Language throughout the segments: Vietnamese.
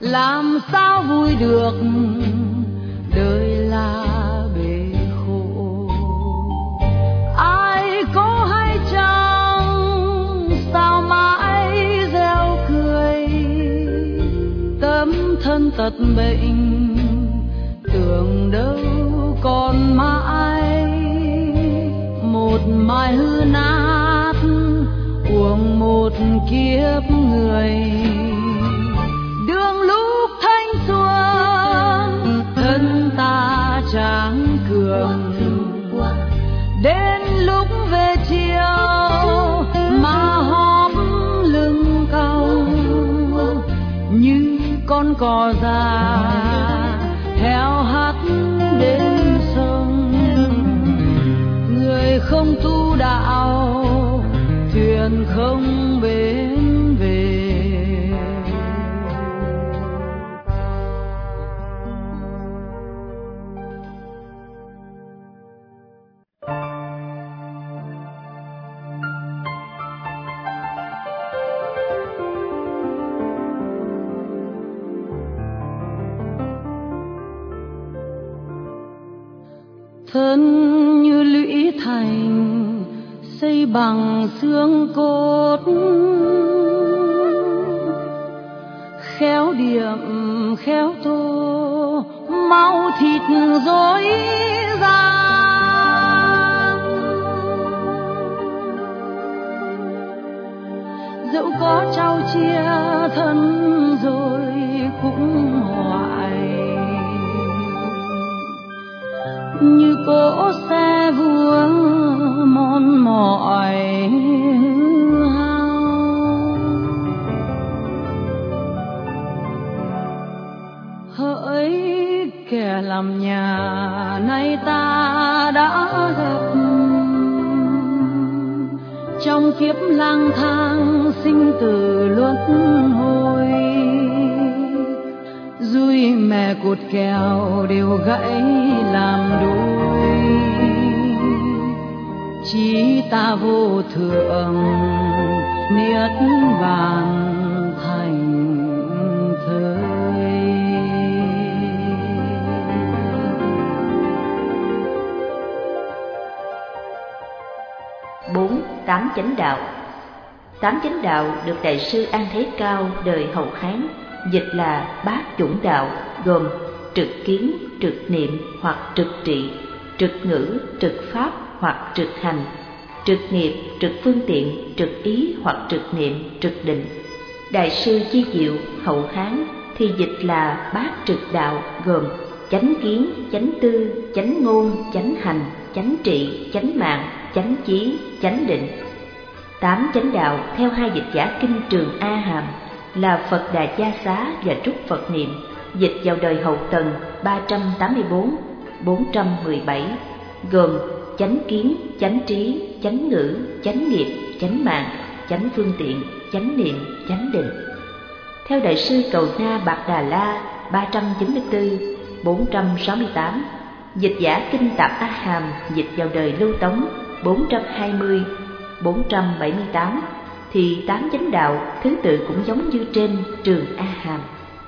làm sao vui được, đời là bể khổ. Ai có hay chăng sao mãi gieo cười, tấm thân tật bệnh tưởng đâu còn mãi. Một mai hư nát uổng một kiếp người, đường lúc thanh xuân thân ta tráng cường, đến lúc về chiều mà hóp lưng cong như con cò già theo hắt đến sông. Người không tu đạo, thuyền không bến về. Thân như lũy thành xây bằng xương cốt, khéo điểm khéo tô máu thịt dối gian. Dẫu có trao chia thân rồi cũng hoài, như cỗ xe vua mòn mỏi hao. Hỡi kẻ làm nhà nay ta đã gặp, trong kiếp lang thang sinh tử luân hồi. Dùi mẹ cột kèo đều gãy làm đôi, chỉ ta vô thượng niết bàn thành thơi. 4. Tám chánh đạo. Tám chánh đạo được Đại sư An Thế Cao đời Hậu Hán dịch là bát chủng đạo, gồm trực kiến, trực niệm hoặc trực trị, trực ngữ, trực pháp hoặc trực hành, trực nghiệp, trực phương tiện, trực ý hoặc trực niệm, trực định. Đại sư Chi Diệu Hậu Hán thì dịch là bát trực đạo, gồm chánh kiến, chánh tư, chánh ngôn, chánh hành, chánh trị, chánh mạng, chánh chí, chánh định. Tám chánh đạo theo hai dịch giả kinh Trường A Hàm là Phật Đà Gia Xá và Trúc Phật Niệm, dịch vào đời Hậu Tần 384-417, gồm chánh kiến, chánh trí, chánh ngữ, chánh nghiệp, chánh mạng, chánh phương tiện, chánh niệm, chánh định. Theo Đại sư Cầu Na Bạc Đà La 394-468, dịch giả kinh Tạp A Hàm dịch vào đời Lưu Tống 420-478, thì tám chánh đạo thứ tự cũng giống như trên Trường A Hàm.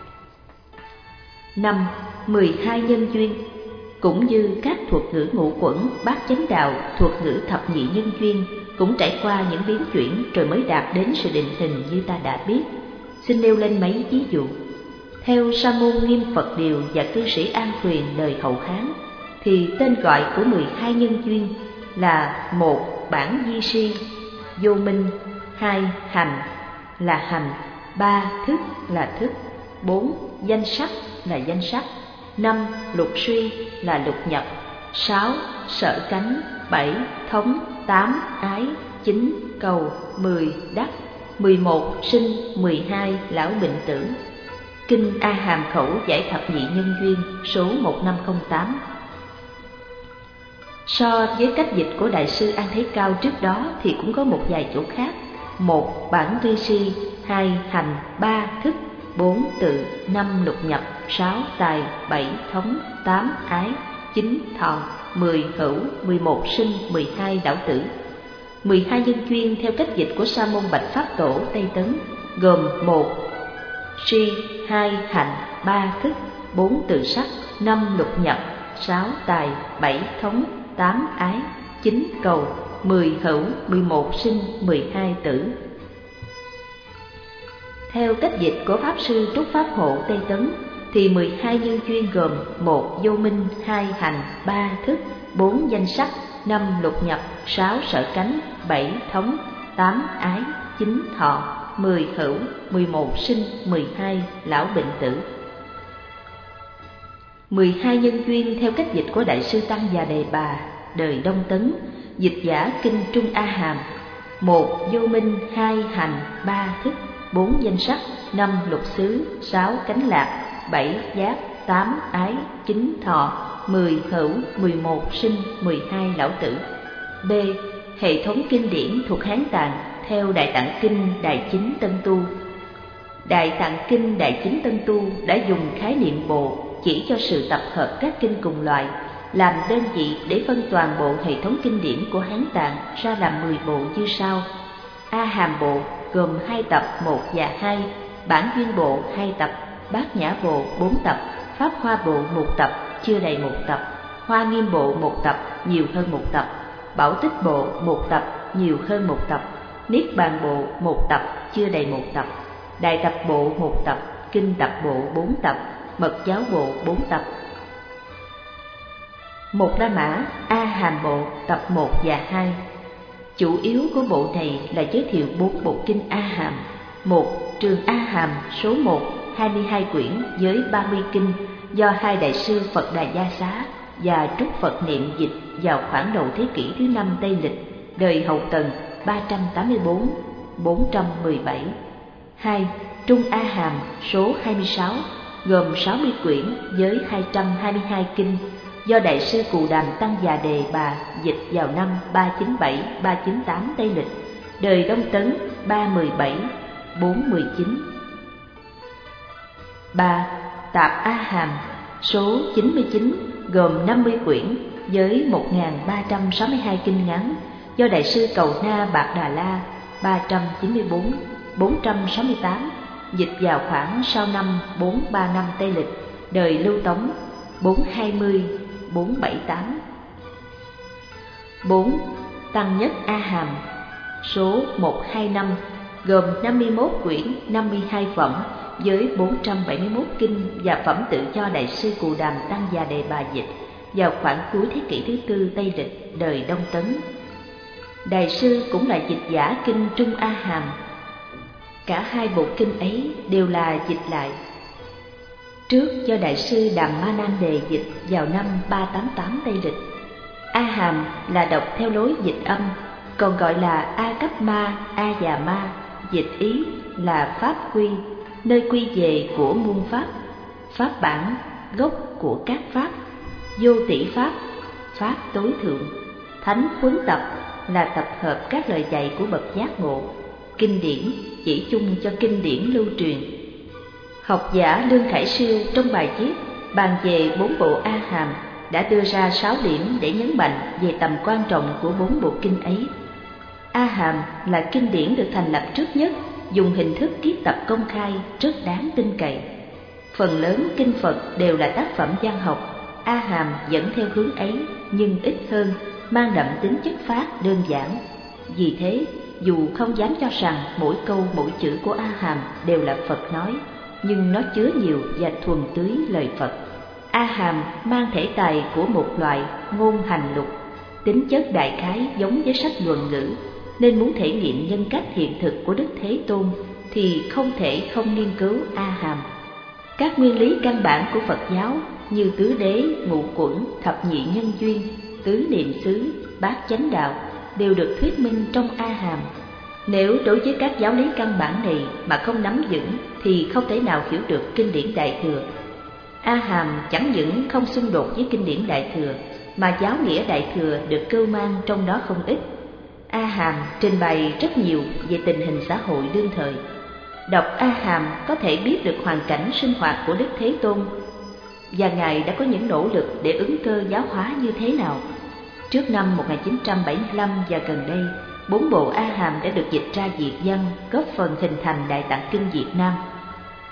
5. 12 nhân duyên. Cũng như các thuật ngữ ngũ quẩn, bát chánh đạo, thuật ngữ thập nhị nhân duyên cũng trải qua những biến chuyển rồi mới đạt đến sự định hình như ta đã biết. Xin nêu lên mấy ví dụ. Theo Sa môn Nghiêm Phật Điều và cư sĩ An Huyền đời Hậu Hán, thì tên gọi của 12 nhân duyên là: 1. Bản di si, vô minh; 2. Hành là hành; 3. Thức là thức; 4. Danh sắc là danh sắc; 5. Lục suy là lục nhập; 6. Sở cánh; 7. Thống; 8. Ái; 9. Cầu; 10. Đắc; 11. Sinh; 12. Lão bệnh tử. Kinh A Hàm Khẩu giải thập nhị nhân duyên số 1508. So với cách dịch của Đại sư An Thế Cao trước đó thì cũng có một vài chỗ khác. 1. Bản vi si; 2. Hành; 3. Thức; 4. Tự; 5. Lục nhập; 6. Tài; 7. Thống; 8. Ái; 9. Thọ; 10. Hữu; 11. Sinh; 12. Lão tử. 12 nhân duyên theo cách dịch của Sa môn Bạch Pháp Tổ Tây Tấn gồm: 1. Si, 2 hành, 3 thức, 4 tự sắc, 5 lục nhập, 6 tài, 7 thống, 8 ái, 9 cầu, 10 hữu, 11 sinh, 12 tử. Theo cách dịch của Pháp Sư Trúc Pháp Hộ Tây Tấn thì 12 nhân duyên gồm 1 vô minh, 2 hành, 3 thức, 4 danh sắc, 5 lục nhập, 6 sở cánh, 7 thống, 8 ái, 9 thọ, 10 hữu, 11 sinh, 12 lão bệnh tử. 12 nhân duyên theo cách dịch của Đại sư Tăng Già Đề Bà đời Đông Tấn, dịch giả kinh Trung A Hàm: 1 vô minh, 2 hành, 3 thức, 4 danh sắc, 5 lục xứ, 6 cánh lạc, 7 giác, 8 ái, 9 thọ, 10 hữu, 11 sinh, 12 lão tử. B. Hệ thống kinh điển thuộc Hán Tạng theo Đại Tạng Kinh Đại Chính Tân Tu. Đại Tạng Kinh Đại Chính Tân Tu đã dùng khái niệm bộ chỉ cho sự tập hợp các kinh cùng loại, làm đơn vị để phân toàn bộ hệ thống kinh điển của Hán Tạng ra làm 10 bộ như sau: A Hàm Bộ gồm 2 tập 1 và 2, Bản Duyên Bộ 2 tập, Bát Nhã Bộ 4 tập, Pháp Hoa Bộ 1 tập, chưa đầy 1 tập, Hoa Nghiêm Bộ 1 tập, nhiều hơn 1 tập, Bảo Tích Bộ 1 tập, nhiều hơn 1 tập, Niết Bàn Bộ 1 tập, chưa đầy 1 tập, Đại Tập Bộ 1 tập, Kinh Tập Bộ 4 tập, Mật Giáo Bộ 4 tập. Một La Mã A Hàm Bộ tập 1 và 2. Chủ yếu của bộ này là giới thiệu 4 bộ kinh A Hàm. 1. Trường A Hàm số 1, 22 quyển với 30 kinh do hai đại sư Phật Đà Gia Xá và Trúc Phật Niệm dịch vào khoảng đầu thế kỷ thứ 5 Tây Lịch, đời Hậu Tần 384-417. 2. Trung A Hàm số 26 gồm 60 quyển với 222 kinh do đại sư Cù Đàm Tăng Già Đề Bà dịch vào năm 397-398 Tây Lịch, đời Đông Tấn 317-419. 3. Tạp A Hàm số 99 gồm 50 quyển với 1362 kinh ngắn do đại sư Cầu Na Bạc Đà La 394-468 dịch vào khoảng sau năm 435 Tây Lịch, đời Lưu Tống 420-478. 4. Tăng Nhất A Hàm số 125 gồm 51 quyển, 52 phẩm với 471 kinh và phẩm tự do đại sư Cù Đàm Tăng Già Đề Bà dịch vào khoảng cuối thế kỷ thứ 4 Tây Lịch, đời Đông Tấn. Đại sư cũng là dịch giả kinh Trung A Hàm. Cả hai bộ kinh ấy đều là dịch lại trước do đại sư Đàm Ma Nan Đề dịch vào năm 388 Tây Lịch. A Hàm là đọc theo lối dịch âm, còn gọi là A Cấp Ma, A Già Ma, dịch ý là Pháp quy, nơi quy về của muôn pháp, Pháp bản, gốc của các pháp, vô tỷ pháp, Pháp tối thượng. Thánh Huấn Tập là tập hợp các lời dạy của bậc giác ngộ, kinh điển chỉ chung cho kinh điển lưu truyền. Học giả Lương Khải Siêu trong bài viết bàn về 4 bộ A Hàm đã đưa ra 6 điểm để nhấn mạnh về tầm quan trọng của 4 bộ kinh ấy. A Hàm là kinh điển được thành lập trước nhất, dùng hình thức kiết tập công khai, rất đáng tin cậy. Phần lớn kinh Phật đều là tác phẩm văn học, A Hàm dẫn theo hướng ấy nhưng ít hơn, mang đậm tính chất phát đơn giản. Vì thế, dù không dám cho rằng mỗi câu mỗi chữ của A Hàm đều là Phật nói, nhưng nó chứa nhiều và thuần túy lời Phật. A Hàm mang thể tài của một loại ngôn hành lục, tính chất đại khái giống với sách luận ngữ, nên muốn thể nghiệm nhân cách hiện thực của Đức Thế Tôn thì không thể không nghiên cứu A Hàm. Các nguyên lý căn bản của Phật giáo như tứ đế, ngũ quẩn, thập nhị nhân duyên, tứ niệm xứ, bát chánh đạo đều được thuyết minh trong A Hàm. Nếu đối với các giáo lý căn bản này mà không nắm vững thì không thể nào hiểu được kinh điển Đại Thừa. A Hàm chẳng những không xung đột với kinh điển Đại Thừa, mà giáo nghĩa Đại Thừa được cưu mang trong đó không ít. A Hàm trình bày rất nhiều về tình hình xã hội đương thời. Đọc A Hàm có thể biết được hoàn cảnh sinh hoạt của Đức Thế Tôn và Ngài đã có những nỗ lực để ứng cơ giáo hóa như thế nào. Trước năm 1975 và gần đây, 4 bộ A Hàm đã được dịch ra Việt văn, góp phần hình thành Đại Tạng Kinh Việt Nam.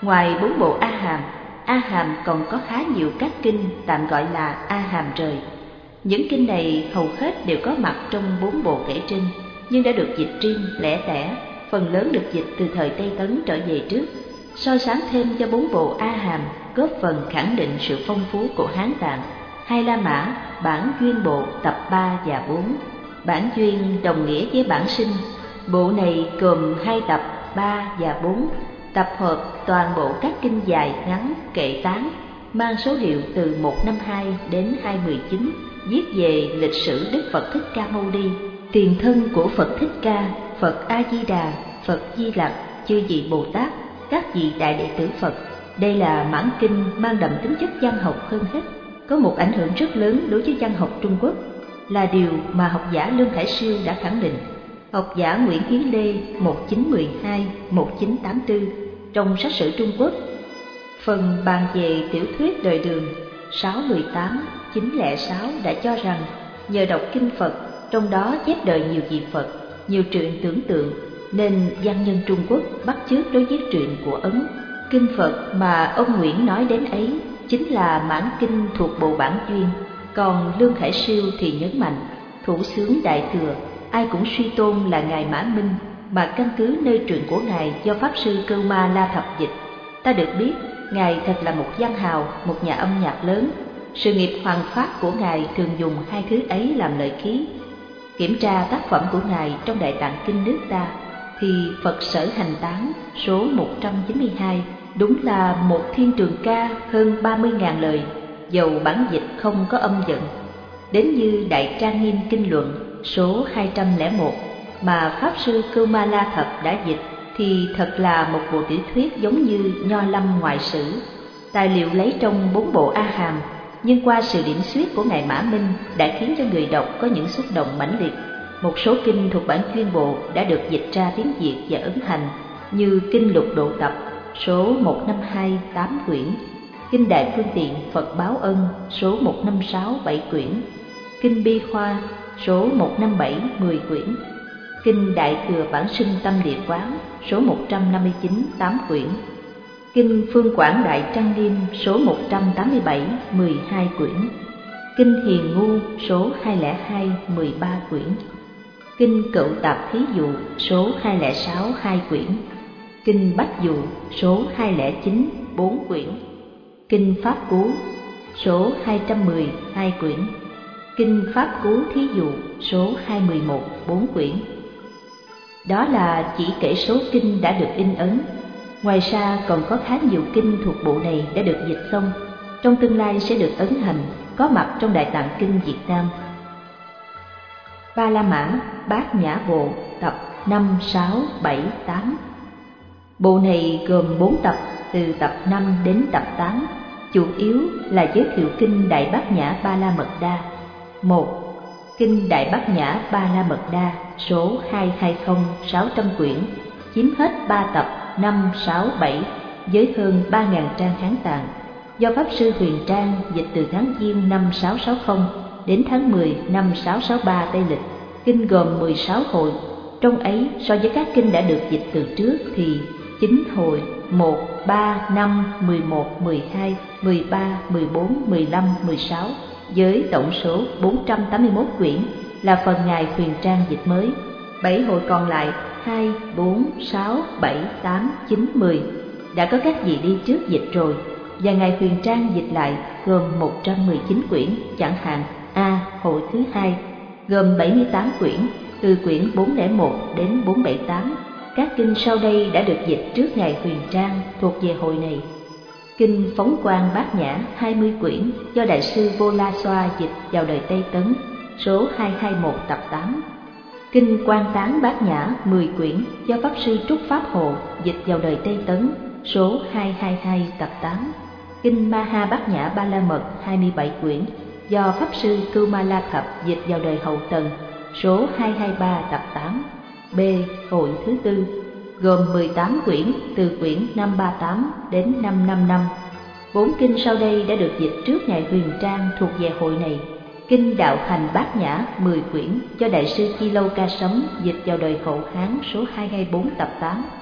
Ngoài 4 bộ A Hàm còn có khá nhiều các kinh tạm gọi là A Hàm rời. Những kinh này hầu hết đều có mặt trong 4 bộ kể trên, nhưng đã được dịch riêng lẻ tẻ, phần lớn được dịch từ thời Tây Tấn trở về trước. So sánh thêm cho 4 bộ A Hàm góp phần khẳng định sự phong phú của Hán Tạng. Hai La Mã, bản duyên bộ tập 3 và 4. Bản duyên đồng nghĩa với bản sinh. Bộ này gồm 2 tập 3 và 4, tập hợp toàn bộ các kinh dài ngắn kệ tán, mang số hiệu từ 152 đến 219, viết về lịch sử Đức Phật Thích Ca Mâu Ni, tiền thân của Phật Thích Ca, Phật A Di Đà, Phật Di Lặc, chư vị Bồ Tát, các vị đại đệ tử Phật. Đây là mãn kinh mang đậm tính chất văn học hơn hết, có một ảnh hưởng rất lớn đối với văn học Trung Quốc, là điều mà học giả Lương Khải Siêu đã khẳng định. Học giả Nguyễn Hiến Lê 1912-1984 trong sách sử Trung Quốc, phần bàn về tiểu thuyết đời Đường 618-906 đã cho rằng nhờ đọc kinh Phật, trong đó chép đời nhiều vị Phật, nhiều truyện tưởng tượng, nên văn nhân Trung Quốc bắt chước đối với truyện của Ấn. Kinh Phật mà ông Nguyễn nói đến ấy chính là mãn kinh thuộc bộ bản duyên. Còn Lương Khải Siêu thì nhấn mạnh, thủ xướng Đại Thừa ai cũng suy tôn là Ngài Mã Minh, mà căn cứ nơi truyện của Ngài do Pháp Sư Cưu Ma La Thập dịch. Ta được biết Ngài thật là một văn hào, một nhà âm nhạc lớn. Sự nghiệp hoằng pháp của Ngài thường dùng hai thứ ấy làm lợi khí. Kiểm tra tác phẩm của Ngài trong Đại Tạng Kinh nước ta thì Phật Sở Hành Tán số 192 đúng là một thiên trường ca hơn 30.000 lời, dầu bản dịch không có âm vận. Đến như Đại Trang Nghiêm Kinh Luận số 201 mà Pháp Sư Cưu Ma La Thập đã dịch thì thật là một bộ tiểu thuyết giống như Nho Lâm ngoại sử. Tài liệu lấy trong 4 bộ A Hàm, nhưng qua sự điểm xuyết của Ngài Mã Minh đã khiến cho người đọc có những xúc động mãnh liệt. Một số kinh thuộc bản chuyên bộ đã được dịch ra tiếng Việt và ấn hành, như Kinh Lục Độ Tập số 152 8 quyển, Kinh Đại Phương Tiện Phật Báo Ân số 156 7 quyển, Kinh Bi Khoa số 157 10 quyển, Kinh Đại Thừa Bản Sinh Tâm Địa Quán số 159 8 quyển, Kinh Phương Quảng Đại Trang Nghiêm số 187 12 quyển, Kinh Hiền Ngu số 202 13 quyển, Kinh Cựu Tạp Thí Dụ số 206 2 quyển, Kinh Bách Dụ số 209 4 quyển, Kinh Pháp Cú số 210 2 quyển, Kinh Pháp Cú Thí Dụ số 211 4 quyển. Đó là chỉ kể số kinh đã được in ấn. Ngoài ra còn có khá nhiều kinh thuộc bộ này đã được dịch xong, trong tương lai sẽ được ấn hành, có mặt trong Đại Tạng Kinh Việt Nam. Ba La Mã Bát Nhã Bộ tập 5, 6, 7, 8. Bộ này gồm 4 tập từ tập 5 đến tập 8, chủ yếu là giới thiệu kinh Đại Bát Nhã Ba La Mật Đa. 1. Kinh Đại Bát Nhã Ba La Mật Đa số 220 600 quyển, chiếm hết 3 tập 5, 6, 7 với hơn 3.000 trang Hán Tạng, do Pháp Sư Huyền Trang dịch từ tháng Giêng năm 660 đến tháng 10 năm 663 Tây Lịch. Kinh gồm 16 hội, trong ấy so với các kinh đã được dịch từ trước thì 9 hội 1, 3, 5, 11, 12, 13, 14, 15, 16 với tổng số 481 quyển là phần Ngài Huyền Trang dịch mới. 7 hội còn lại 2, 4, 6, 7, 8, 9, 10 đã có các vị đi trước dịch rồi, và Ngài Huyền Trang dịch lại gồm 119 quyển, chẳng hạn A hội thứ 2 gồm 78 quyển, từ quyển 401 đến 478. Các kinh sau đây đã được dịch trước Ngài Huyền Trang thuộc về hội này. Kinh Phóng Quang Bát Nhã 20 quyển do Đại sư Vô La Xoa dịch vào đời Tây Tấn số 221 tập 8. Kinh Quan Tán Bát Nhã 10 quyển do Pháp Sư Trúc Pháp Hộ dịch vào đời Tây Tấn số 222 tập 8. Kinh Ma Ha Bát Nhã Ba La Mật 27 quyển do Pháp Sư Cưu Ma La Thập dịch vào đời Hậu Tần số 223 tập 8. B. Hội thứ tư gồm 18 quyển từ quyển 538 đến 555. 4 kinh sau đây đã được dịch trước Ngài Huyền Trang thuộc về hội này. Kinh Đạo Hành Bát Nhã 10 quyển do Đại sư Chi Lâu Ca Sấm dịch vào đời Hậu Hán số 224 tập 8.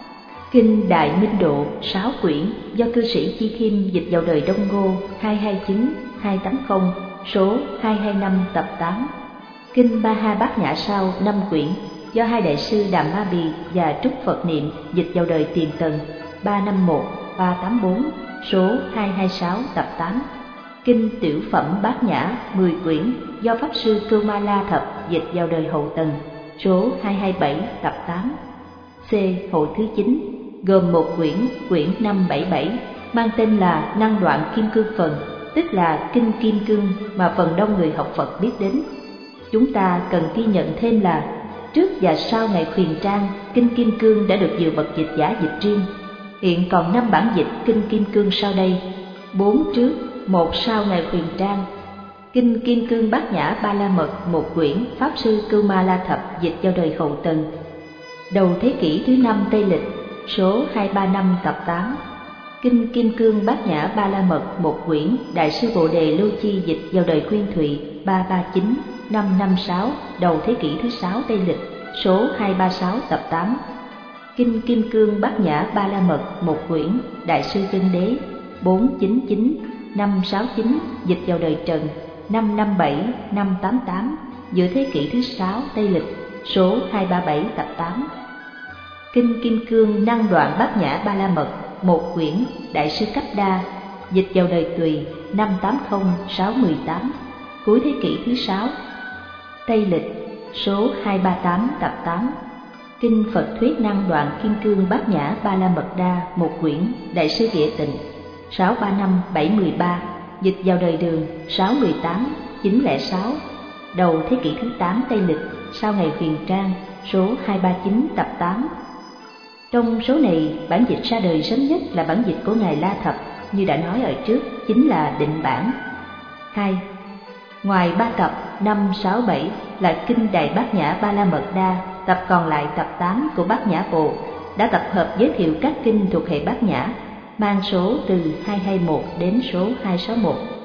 Kinh Đại Minh Độ 6 quyển do cư sĩ Chi Khiêm dịch vào đời Đông Ngô 229-280, số 225 tập 8. Kinh Ba Ha Bát Nhã Sao 5 quyển do hai đại sư Đàm Ma Bì và Trúc Phật Niệm dịch vào đời Tiền Tần 351-384, số 226 tập 8. Kinh Tiểu Phẩm Bát Nhã 10 quyển do Pháp sư Cưu Ma La Thập dịch vào đời Hậu Tần, số 227 tập 8. C. Hội thứ 9 gồm một quyển, quyển 577, mang tên là Năng Đoạn Kim Cương Phần, tức là Kinh Kim Cương mà phần đông người học Phật biết đến. Chúng ta cần ghi nhận thêm là trước và sau ngày Khuyền Trang, Kinh Kim Cương đã được nhiều bậc dịch giả dịch riêng. Hiện còn 5 bản dịch Kinh Kim Cương sau đây: 4 trước, 1 sau ngày Khuyền Trang. Kinh Kim Cương Bát Nhã Ba La Mật 1 quyển, Pháp sư Cưu Ma La Thập dịch vào đời Hậu Tần, đầu thế kỷ thứ 5 Tây Lịch, số 235 tập 8. Kinh Kim Cương Bát Nhã Ba La Mật 1 quyển, Đại sư Bồ Đề Lưu Chi dịch vào đời Nguyên Thụy 339-556, đầu thế kỷ thứ 6 Tây Lịch, số 236 tập 8. Kinh Kim Cương Bát Nhã Ba La Mật 1 quyển, Đại sư Tân Đế 499-569 dịch vào đời Trần 557-588, giữa thế kỷ thứ 6 Tây Lịch, số 237 tập 8. Kinh Kim Cương Năng Đoạn Bát Nhã Ba La Mật 1 quyển, Đại sư Cách Đa dịch vào đời Tùy 580-618, cuối thế kỷ thứ 6 Tây Lịch, số 238 tập 8. Kinh Phật Thuyết Năng Đoạn Kim Cương Bát Nhã Ba La Mật Đa 1 quyển, Đại sư Địa Tịnh 635-713 dịch vào đời Đường 618-906, đầu thế kỷ thứ 8 Tây Lịch, sau ngày Huyền Trang, số 239 tập 8. Trong số này, bản dịch ra đời sớm nhất là bản dịch của Ngài La Thập, như đã nói ở trước, chính là Định bản. 2. Ngoài 3 tập 5, 6, 7 là Kinh Đại Bát Nhã Ba La Mật Đa, tập còn lại tập 8 của Bát Nhã Bộ đã tập hợp giới thiệu các kinh thuộc hệ Bát Nhã, mang số từ 221 đến số 261.